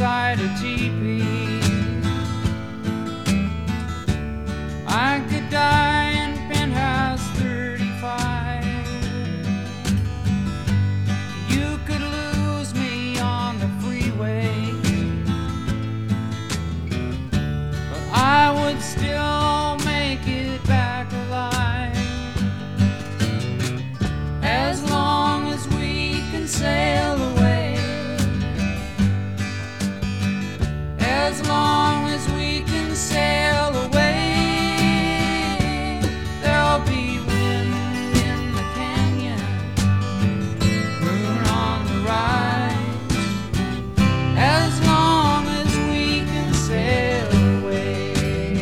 inside a teepee. I could die in penthouse 35. You could lose me on the freeway, but I would still make it back alive. As long as we can sail away, as long as we can sail away, there'll be wind in the canyon, moon on the rise. As long as we can sail away.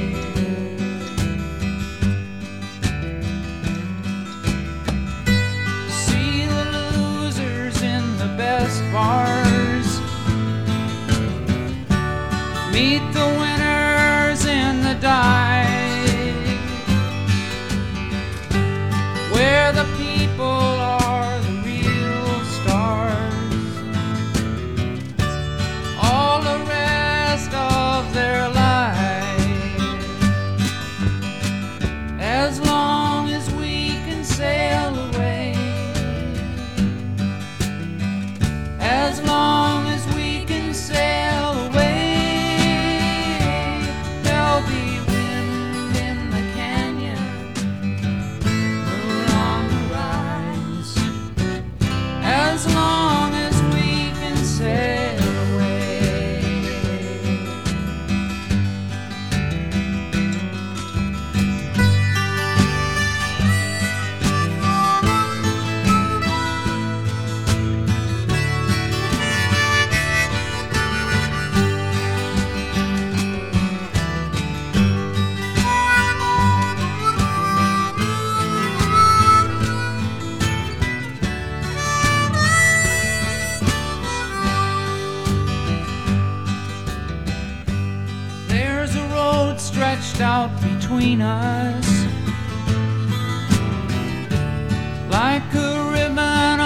See the losers in the best bars, meet the winners in the dive, where the people are the real stars. All the rest of their life, as long as we can sail away, as long as we can sail away, there'll be wind in the canyon, moon on the rise. As long as we can sail away. There's a road stretched out between us, like a ribbon